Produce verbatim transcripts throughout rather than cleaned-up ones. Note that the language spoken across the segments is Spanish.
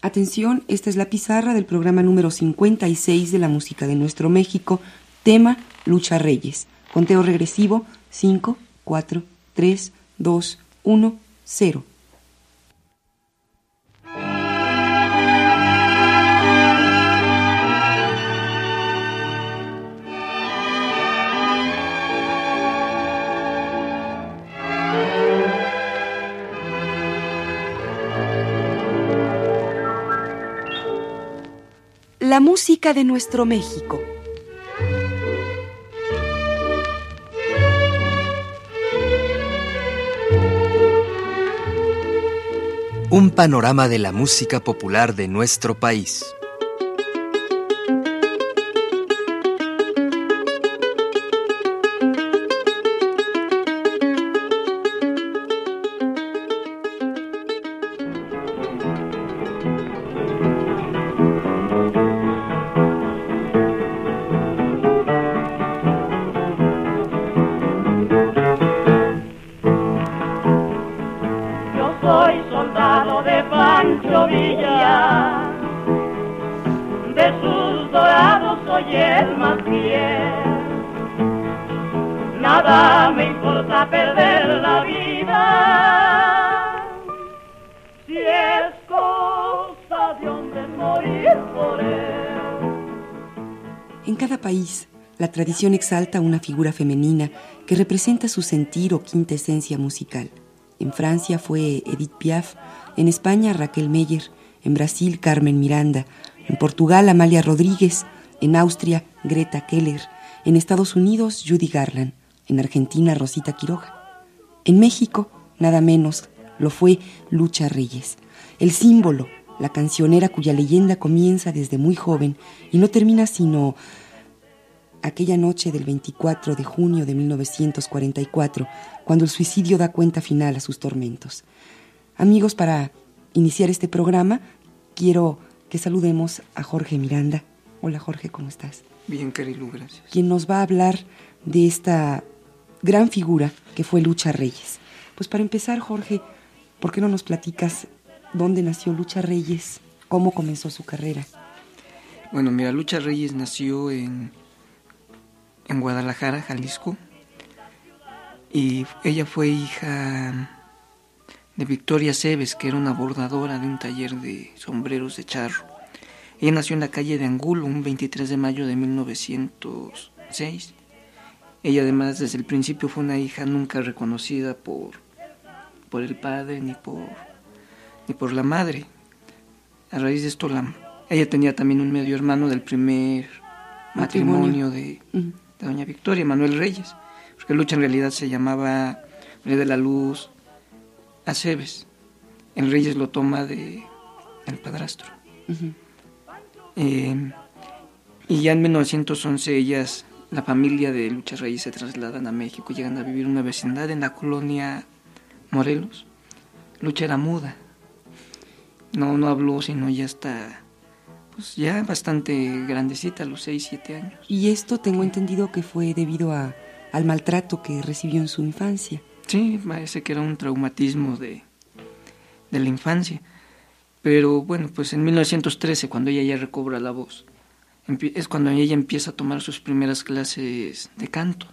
Atención, esta es la pizarra del programa número cincuenta y seis de la música de nuestro México, tema Lucha Reyes. Conteo regresivo, cinco, cuatro, tres, dos, uno, cero. La música de nuestro México. Un panorama de la música popular de nuestro país. Nada me importa perder la vida, si es cosa de hombre morir por él. En cada país, la tradición exalta una figura femenina que representa su sentir o quinta esencia musical. En Francia fue Edith Piaf, en España Raquel Meyer, en Brasil Carmen Miranda, en Portugal Amalia Rodríguez, en Austria Greta Keller, en Estados Unidos Judy Garland, en Argentina Rosita Quiroga. En México, nada menos, lo fue Lucha Reyes, el símbolo, la cancionera cuya leyenda comienza desde muy joven y no termina sino aquella noche del veinticuatro de junio de mil novecientos cuarenta y cuatro, cuando el suicidio da cuenta final a sus tormentos. Amigos, para iniciar este programa, quiero que saludemos a Jorge Miranda. Hola Jorge, ¿cómo estás? Bien, Carilu, gracias. Quien nos va a hablar de esta gran figura que fue Lucha Reyes. Pues para empezar, Jorge, ¿por qué no nos platicas dónde nació Lucha Reyes? ¿Cómo comenzó su carrera? Bueno, mira, Lucha Reyes nació en, en Guadalajara, Jalisco. Y ella fue hija de Victoria Cebes, que era una bordadora de un taller de sombreros de charro. Ella nació en la calle de Angulo, un veintitrés de mayo de mil novecientos seis. Ella además desde el principio fue una hija nunca reconocida por, por el padre ni por, ni por la madre. A raíz de esto, la, ella tenía también un medio hermano del primer matrimonio, matrimonio de, uh-huh. de doña Victoria, Manuel Reyes, porque Lucha en realidad se llamaba María de la Luz Aceves. El Reyes lo toma de el padrastro. Uh-huh. Eh, y ya en mil novecientos once ellas, la familia de Lucha Reyes, se trasladan a México y llegan a vivir en una vecindad en la colonia Morelos. Lucha era muda, no, no habló sino ya hasta, pues ya bastante grandecita, a los seis, siete años. Y esto tengo entendido que fue debido a, al maltrato que recibió en su infancia. Sí, parece que era un traumatismo de, de la infancia. Pero bueno, pues en mil novecientos trece, cuando ella ya recobra la voz, es cuando ella empieza a tomar sus primeras clases de canto.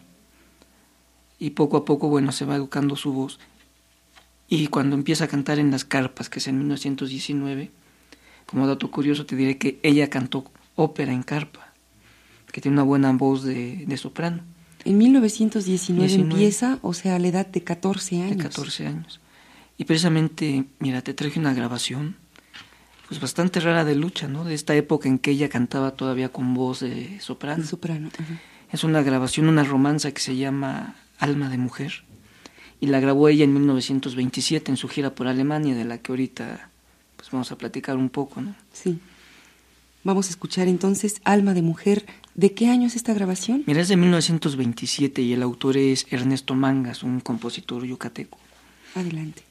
Y poco a poco, bueno, se va educando su voz. Y cuando empieza a cantar en las carpas, que es en mil novecientos diecinueve, como dato curioso te diré que ella cantó ópera en carpa, que tiene una buena voz de, de soprano. En mil novecientos diecinueve diecinueve empieza, o sea, a la edad de catorce años. De catorce años. Y precisamente, mira, te traje una grabación pues bastante rara de Lucha, ¿no? De esta época en que ella cantaba todavía con voz de soprano. De soprano, uh-huh. Es una grabación, una romanza que se llama Alma de Mujer, y la grabó ella en mil novecientos veintisiete en su gira por Alemania, de la que ahorita pues vamos a platicar un poco, ¿no? Sí. Vamos a escuchar entonces Alma de Mujer. ¿De qué año es esta grabación? Mira, es de mil novecientos veintisiete y el autor es Ernesto Mangas, un compositor yucateco. Adelante.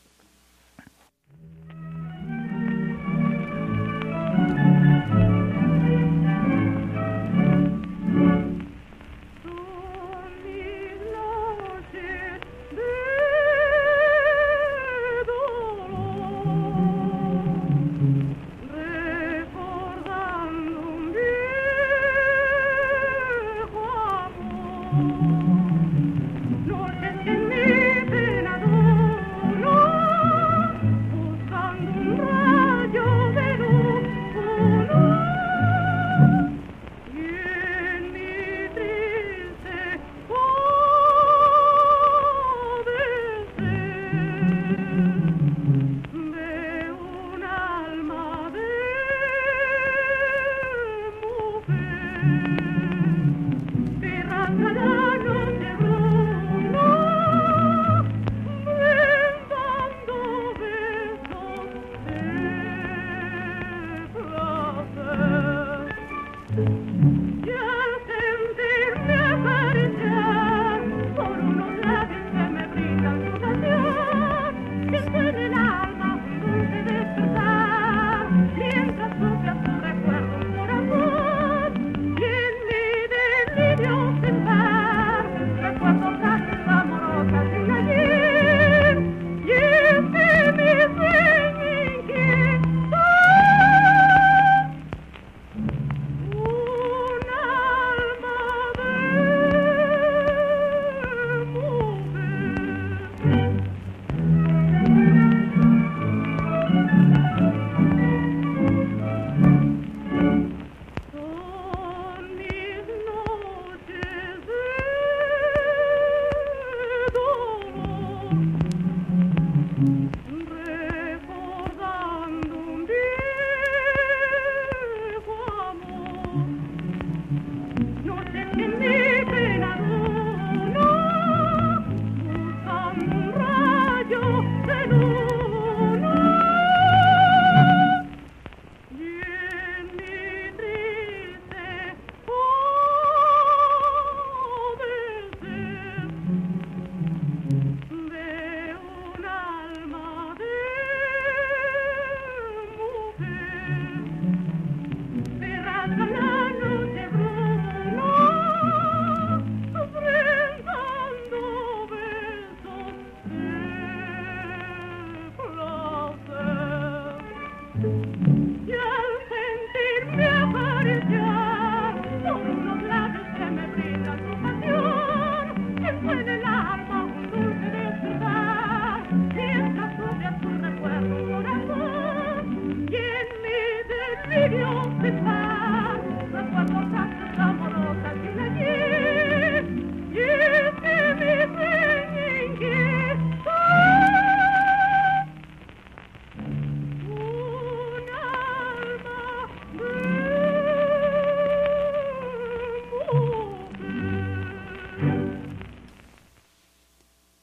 Re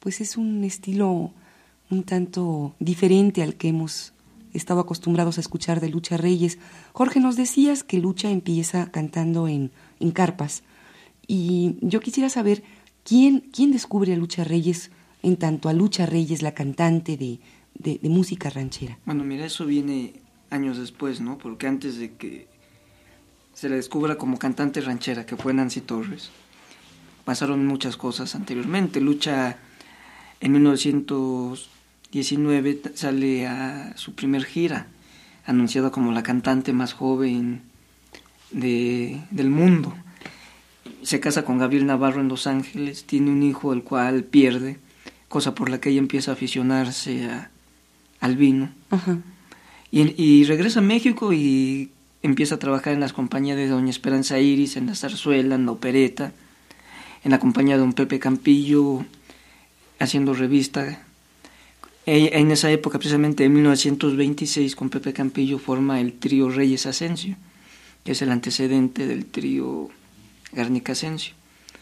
pues es un estilo un tanto diferente al que hemos estado acostumbrados a escuchar de Lucha Reyes. Jorge, nos decías que Lucha empieza cantando en, en carpas, y yo quisiera saber quién, quién descubre a Lucha Reyes, en tanto a Lucha Reyes, la cantante de, de, de música ranchera. Bueno, mira, eso viene años después, ¿no? Porque antes de que se la descubra como cantante ranchera, que fue Nancy Torres, pasaron muchas cosas anteriormente. Lucha en mil novecientos diecinueve sale a su primer gira, anunciada como la cantante más joven de, del mundo. Se casa con Gabriel Navarro en Los Ángeles, tiene un hijo el cual pierde, cosa por la que ella empieza a aficionarse a, al vino. Ajá. Y, y regresa a México y empieza a trabajar en las compañías de Doña Esperanza Iris, en la zarzuela, en la opereta, en la compañía de don Pepe Campillo, haciendo revista. En esa época, precisamente en mil novecientos veintiséis, con Pepe Campillo forma el trío Reyes Asensio, que es el antecedente del trío Garnica Asensio.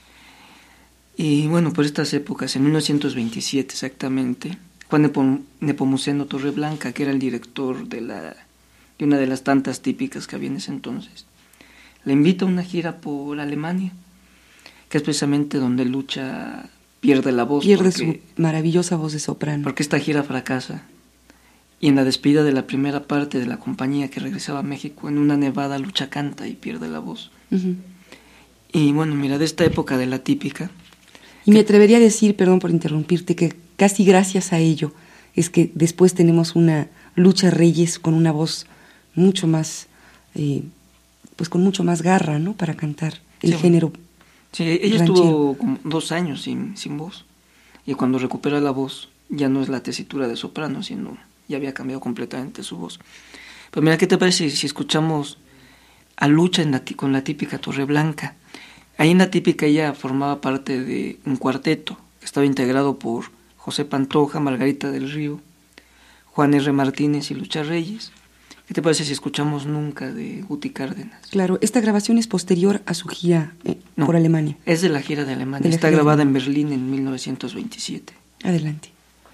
Y bueno, por estas épocas, en mil novecientos veintisiete exactamente, Juan Nepomuceno Torreblanca, que era el director de, la, de una de las tantas típicas que había en ese entonces, le invita a una gira por Alemania, que es precisamente donde Lucha pierde la voz. Pierde porque, su maravillosa voz de soprano. Porque esta gira fracasa. Y en la despedida de la primera parte de la compañía que regresaba a México, en una nevada, Lucha canta y pierde la voz. Uh-huh. Y bueno, mira, de esta época de la típica... Y me atrevería a decir, perdón por interrumpirte, que casi gracias a ello es que después tenemos una Lucha Reyes con una voz mucho más, eh, pues con mucho más garra, ¿no? Para cantar el sí, género. Sí, ella ranchero. Estuvo como dos años sin, sin voz. Y cuando recupera la voz, ya no es la tesitura de soprano, sino ya había cambiado completamente su voz. Pero mira, ¿qué te parece si escuchamos a Lucha en la, con la típica Torreblanca? Ahí en la típica ella formaba parte de un cuarteto que estaba integrado por José Pantoja, Margarita del Río, Juan R. Martínez y Lucha Reyes. ¿Qué te parece si escuchamos Nunca de Guti Cárdenas? Claro, esta grabación es posterior a su gira eh, no, por Alemania. Es de la gira de Alemania, de está gira grabada de... en Berlín en mil novecientos veintisiete. Adelante.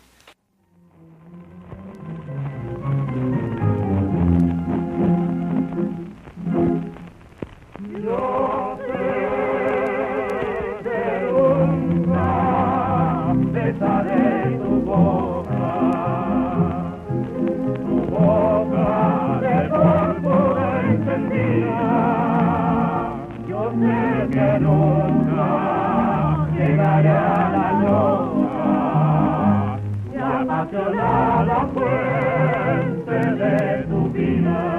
Yo sé que nunca besaré tu boca, tu boca de púrpura encendida. Yo sé que nunca llegaré a la luna y apasionar la fuente de tu vida.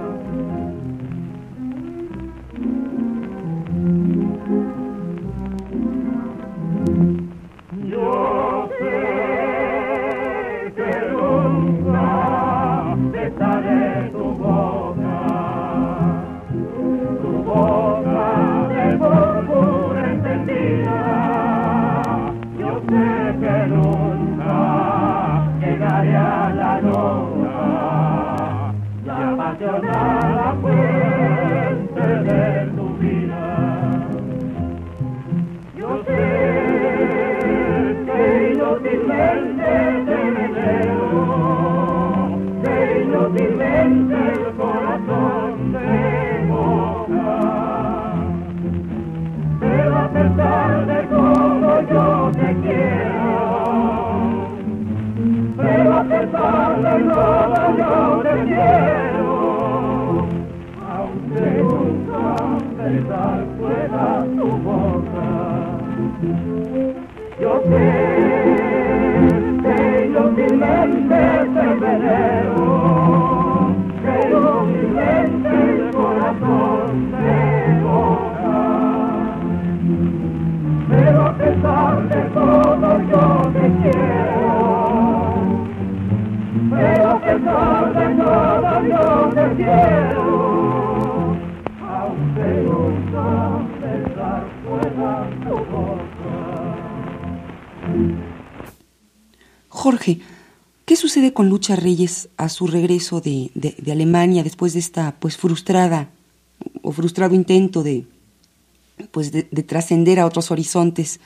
Yo sé que nunca besaré tu boca, tu boca de púrpura encendida. Yo sé que nunca llegaré a la luna y apasionar la fuente de tu vida. Yo sé que inútilmente te venero, que inútilmente el corazón te moja, pero a pesar de todo yo te quiero, pero a pesar de todo yo te quiero, aunque nunca besar pueda tu boca. Yo sé que inútilmente te venero, que inútilmente el corazón te moja, pero a pesar de todo yo te quiero, pero a pesar de todo yo te quiero, aunque nunca besar pueda tu boca. Jorge, ¿qué sucede con Lucha Reyes a su regreso de, de, de Alemania después de esta pues frustrada o frustrado intento de pues de, de trascender a otros horizontes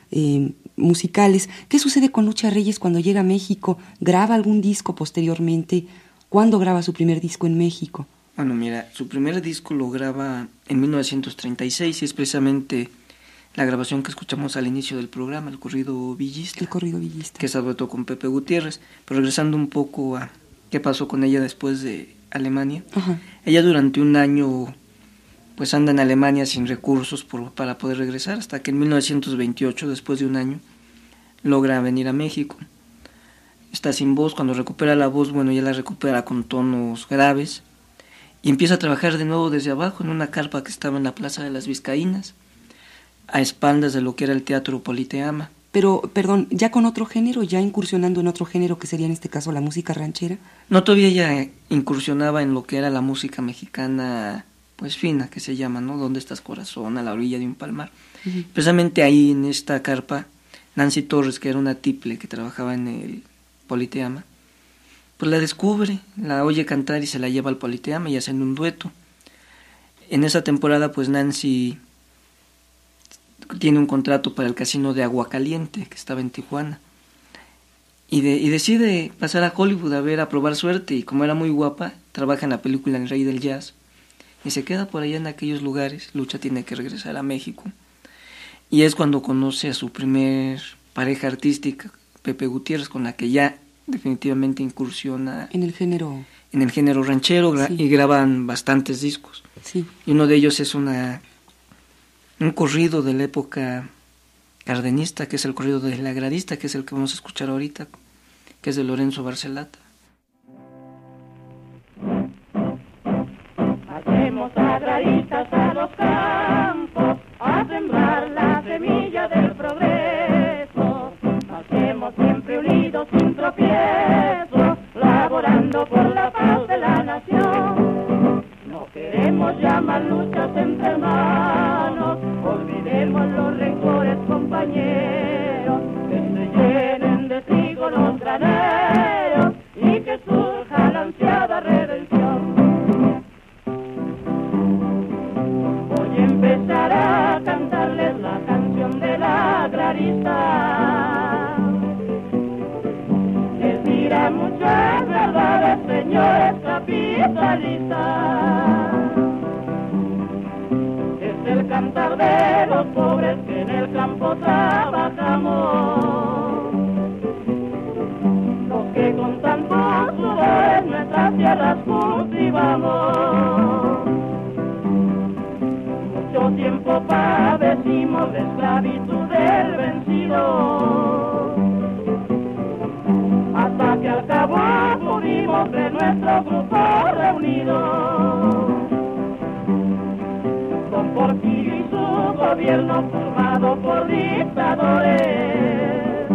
eh, musicales. ¿Qué sucede con Lucha Reyes cuando llega a México? ¿Graba algún disco posteriormente? ¿Cuándo graba su primer disco en México? Bueno, mira, su primer disco lo graba en mil novecientos treinta y seis y es precisamente la grabación que escuchamos al inicio del programa, el corrido villista. El corrido villista. Que se adoptó con Pepe Gutiérrez. Pero regresando un poco a qué pasó con ella después de Alemania. Ajá. Ella durante un año pues anda en Alemania sin recursos por, para poder regresar, hasta que en mil novecientos veintiocho, después de un año, logra venir a México. Está sin voz, cuando recupera la voz, bueno, ya la recupera con tonos graves, y empieza a trabajar de nuevo desde abajo en una carpa que estaba en la Plaza de las Vizcaínas, a espaldas de lo que era el Teatro Politeama. Pero, perdón, ¿ya con otro género, ya incursionando en otro género que sería en este caso la música ranchera? No, todavía ella incursionaba en lo que era la música mexicana, pues fina, que se llama, ¿no? ¿Dónde estás, corazón? A la orilla de un palmar. Uh-huh. Precisamente ahí, en esta carpa, Nancy Torres, que era una tiple que trabajaba en el Politeama, pues la descubre, la oye cantar y se la lleva al Politeama y hacen un dueto. En esa temporada, pues Nancy tiene un contrato para el casino de Aguacaliente, que estaba en Tijuana, y, de, y decide pasar a Hollywood a ver, a probar suerte, y como era muy guapa, trabaja en la película El Rey del Jazz, y se queda por allá en aquellos lugares. Lucha tiene que regresar a México, y es cuando conoce a su primer pareja artística, Pepe Gutiérrez, con la que ya definitivamente incursiona en el género en el género ranchero, sí. Y graban bastantes discos, sí. Y uno de ellos es una un corrido de la época cardenista, que es el corrido de La Gradista, que es el que vamos a escuchar ahorita, que es de Lorenzo Barcelata. Hacemos agradistas a los campos, a sembrar la semilla del progreso. Hacemos siempre unidos sin tropiezo, laborando por la paz de la nación. No queremos llamar luchas entre hermanos, olvidemos los rencores, compañeros, que se llenen de trigo los graneros y que surja la ansiada redención. Voy a empezar a cantarles la canción de la agrarista, que dirá muchas verdades, señores capitalistas. Es el cantar de los pobres que en el campo trabajamos, los que con tantos sudores nuestras tierras cultivamos. Mucho tiempo padecimos de esclavitud del vencido, hasta que al cabo pudimos de nuestro grupo reunido. Don Porfirio y su gobierno formado por dictadores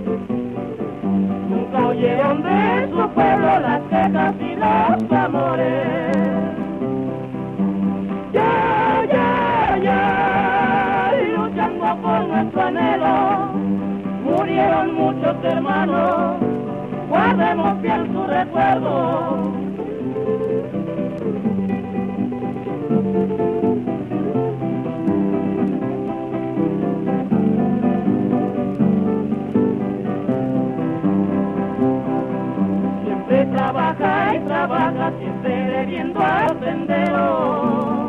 nunca oyeron de su pueblo las quejas y los amores. Ya, ya, ya, luchando por nuestro anhelo, murieron muchos hermanos, guardemos fiel su recuerdo. Siempre trabaja y trabaja, siempre debiendo al sendero,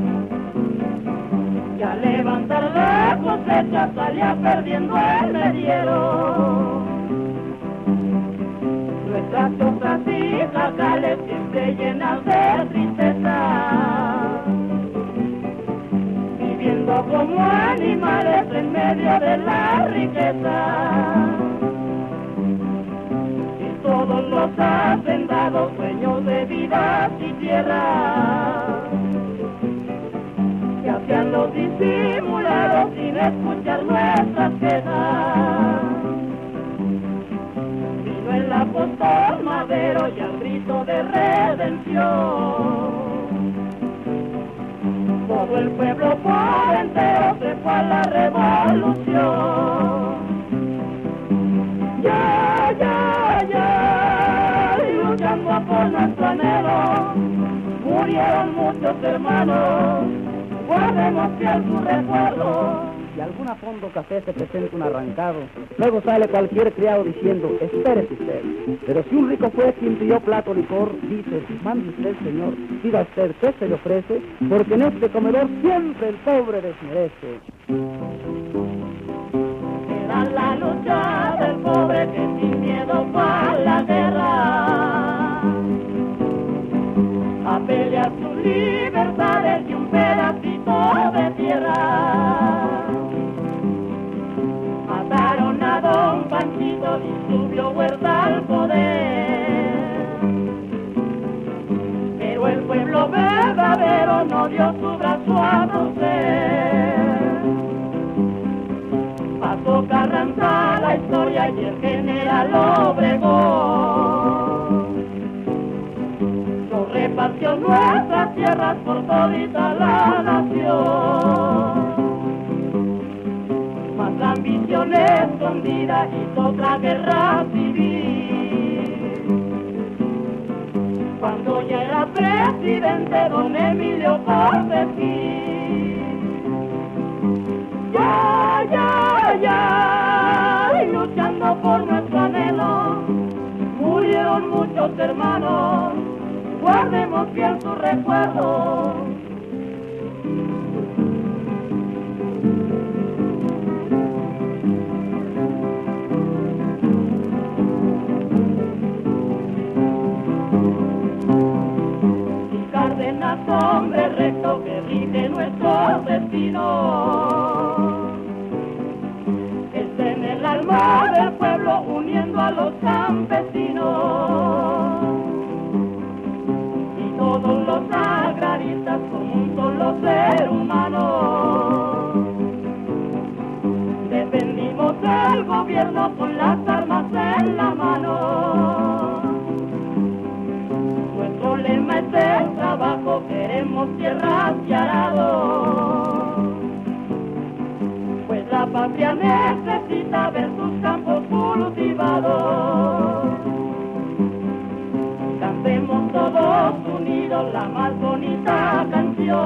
y al levantar la cosecha salía perdiendo el mediero. Nuestras cosas y jacales siempre llenas de tristeza, viviendo como animales en medio de la riqueza. Y todos los hacendados, dueños de vidas y tierra, que hacían los disimulados sin escuchar nuestras quejas. El apóstol Madero y al grito de redención, todo el pueblo por entero se fue a la revolución. Ya, ya, ya, y luchando por nuestro anhelo, murieron muchos hermanos, guardemos fiel su recuerdo. si algún fondo café se presenta un arrancado, luego sale cualquier criado diciendo, espérese usted. Pero si un rico fue quien pidió plato licor, dice, mande usted, señor, diga usted qué se le ofrece, porque en este comedor siempre el pobre desmerece. Era la lucha del pobre que sin miedo fue a la guerra a pelear su libertad y un pedacito de tierra. Mataron a don Panchito y subió Huerta al poder, pero el pueblo verdadero no dio su brazo a torcer. Pasó Carranza la historia y el general Obregón nos repartió nuestras tierras por todita la nación. Más la ambición escondida hizo otra guerra civil. Cuando ya era presidente don Emilio Cortesín. Ya, ya, ya, y luchando por nuestro anhelo, murieron muchos hermanos, guardemos bien su recuerdo. Y Cárdenas, hombre recto que rige nuestro destino, alma del pueblo uniendo a los campesinos y todos los agraristas como un solo ser humano. Defendimos el gobierno con las armas en la mano. Nuestro lema es el trabajo, queremos tierras y arados. La patria necesita ver sus campos cultivados. Cantemos todos unidos la más bonita canción,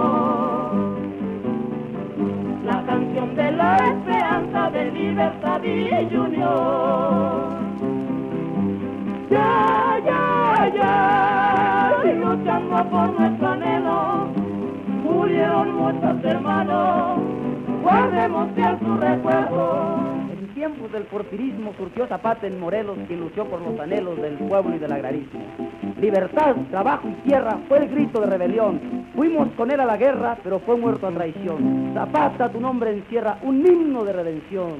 la canción de la esperanza, de libertad y unión. Ya, ya, ya, y luchando por nuestro anhelo, murieron muchos hermanos, guardemos bien su recuerdo. En tiempos del porfirismo surgió Zapata en Morelos, quien luchó por los anhelos del pueblo y del agrarismo. Libertad, trabajo y tierra fue el grito de rebelión. Fuimos con él a la guerra, pero fue muerto a traición. Zapata, tu nombre encierra un himno de redención.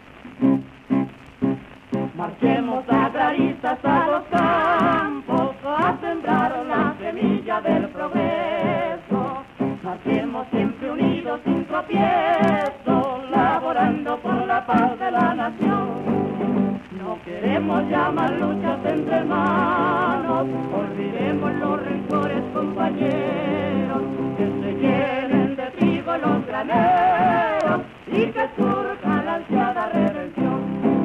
Marchemos agraristas a los campos a sembrar la semilla del progreso. Marchemos siempre unidos sin tropiezo, laborando por la paz de la nación. No queremos llamar luchas entre hermanos, olvidemos los rencores, compañeros, que se llenen de trigo los graneros y que surja la ansiada redención.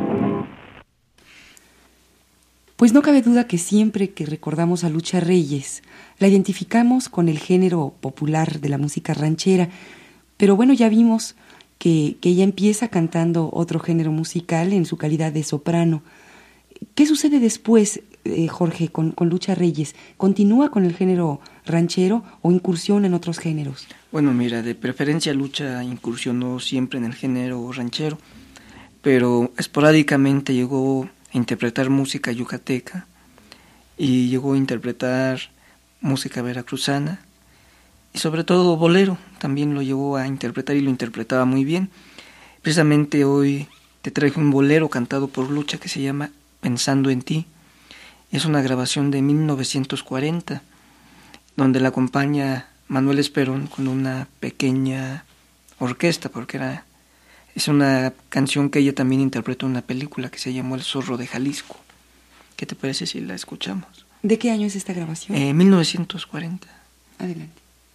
Pues no cabe duda que siempre que recordamos a Lucha Reyes, la identificamos con el género popular de la música ranchera, pero bueno, ya vimos que, que ella empieza cantando otro género musical en su calidad de soprano. ¿Qué sucede después, eh, Jorge, con, con Lucha Reyes? ¿Continúa con el género ranchero o incursiona en otros géneros? Bueno, mira, de preferencia Lucha incursionó siempre en el género ranchero, pero esporádicamente llegó a interpretar música yucateca y llegó a interpretar música veracruzana y sobre todo bolero, también lo llegó a interpretar y lo interpretaba muy bien. Precisamente hoy te traigo un bolero cantado por Lucha que se llama Pensando en ti. Es una grabación de mil novecientos cuarenta donde la acompaña Manuel Esperón con una pequeña orquesta, porque era es una canción que ella también interpretó en una película que se llamó El Zorro de Jalisco. ¿Qué te parece si la escuchamos? ¿De qué año es esta grabación? Eh, mil novecientos cuarenta. Adelante.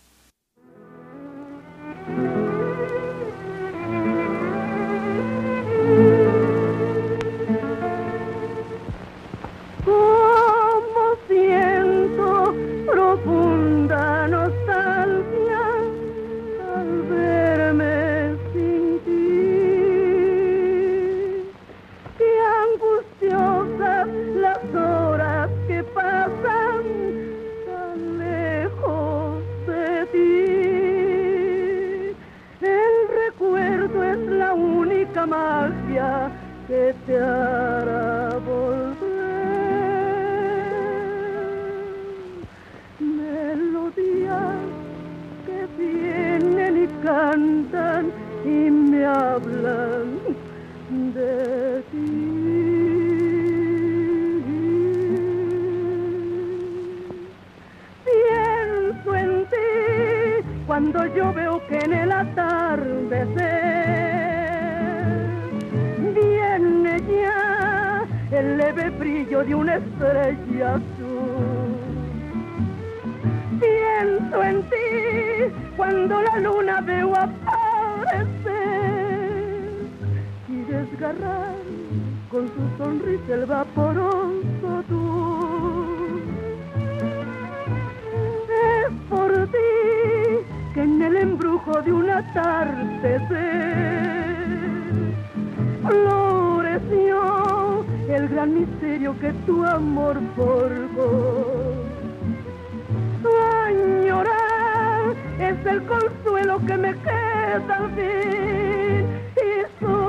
Como siento profunda nostalgia al verme sin ti. yo veo que en el atardecer viene ya el leve brillo de una estrella azul. Pienso en ti cuando la luna veo aparecer y desgarrar con su sonrisa el vaporoso tú. Es por ti que en el embrujo de un atardecer floreció el gran misterio que tu amor forjó. Añorar es el consuelo que me queda al fin y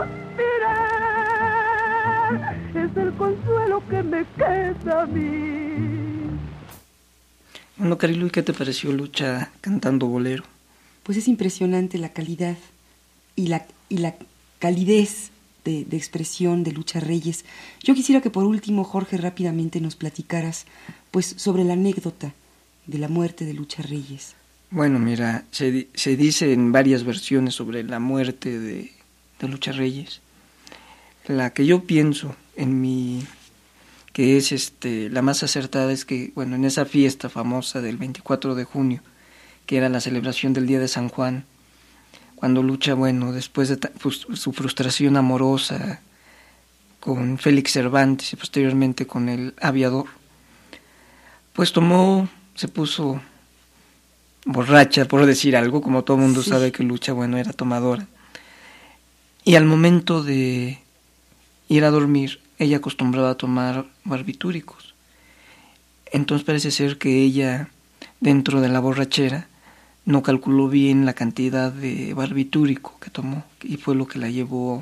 suspirar es el consuelo que me queda a mí. Bueno, Carilu, ¿y qué te pareció Lucha cantando bolero? Pues es impresionante la calidad y la, y la calidez de, de expresión de Lucha Reyes. Yo quisiera que por último, Jorge, rápidamente nos platicaras pues sobre la anécdota de la muerte de Lucha Reyes. Bueno, mira, se, se dice en varias versiones sobre la muerte de, de Lucha Reyes. La que yo pienso en mi... que es este la más acertada es que, bueno, en esa fiesta famosa del veinticuatro de junio, que era la celebración del Día de San Juan, cuando Lucha, bueno, después de ta- su frustración amorosa con Félix Cervantes y posteriormente con el aviador, pues tomó, se puso borracha, por decir algo, como todo el mundo sí. sabe que Lucha, bueno, era tomadora. Y al momento de ir a dormir, ella acostumbraba a tomar barbitúricos. Entonces parece ser que ella, dentro de la borrachera, no calculó bien la cantidad de barbitúrico que tomó y fue lo que la llevó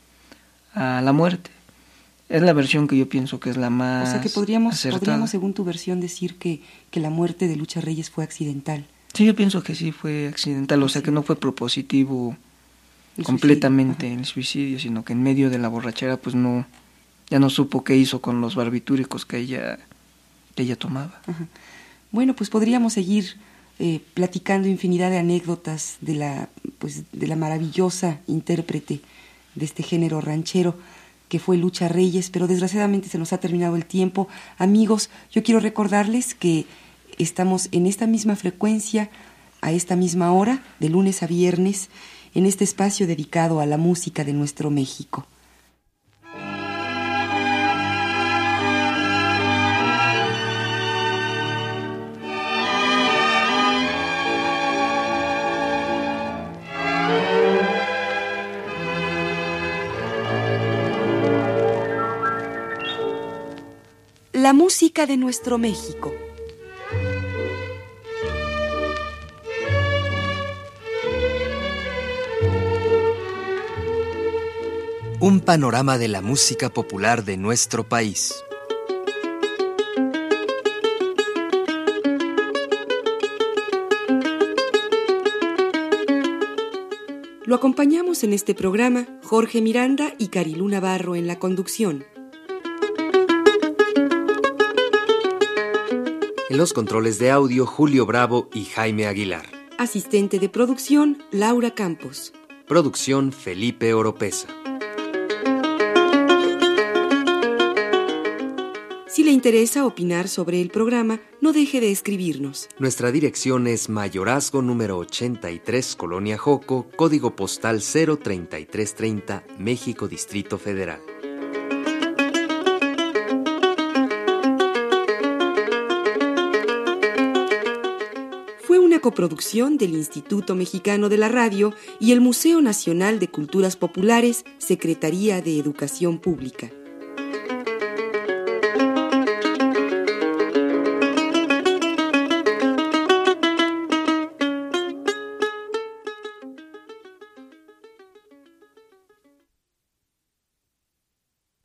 a la muerte. Es la versión que yo pienso que es la más acertada. O sea que podríamos, podríamos según tu versión, decir que, que la muerte de Lucha Reyes fue accidental. Sí, yo pienso que sí fue accidental, o sea sí. que no fue propositivo el completamente suicidio. el suicidio, sino que en medio de la borrachera pues no, ya no supo qué hizo con los barbitúricos que ella, que ella tomaba. Ajá. Bueno, pues podríamos seguir eh, platicando infinidad de anécdotas de la, pues, de la maravillosa intérprete de este género ranchero que fue Lucha Reyes, pero desgraciadamente se nos ha terminado el tiempo. Amigos, yo quiero recordarles que estamos en esta misma frecuencia, a esta misma hora, de lunes a viernes, en este espacio dedicado a la música de nuestro México. La música de nuestro México. Un panorama de la música popular de nuestro país. Lo acompañamos en este programa Jorge Miranda y Carilú Navarro en la conducción. En los controles de audio, Julio Bravo y Jaime Aguilar. Asistente de producción, Laura Campos. Producción, Felipe Oropesa. Si le interesa opinar sobre el programa, no deje de escribirnos. Nuestra dirección es Mayorazgo número ochenta y tres, Colonia Joco, código postal cero treinta y tres treinta, México, Distrito Federal. Fue una coproducción del Instituto Mexicano de la Radio y el Museo Nacional de Culturas Populares, Secretaría de Educación Pública.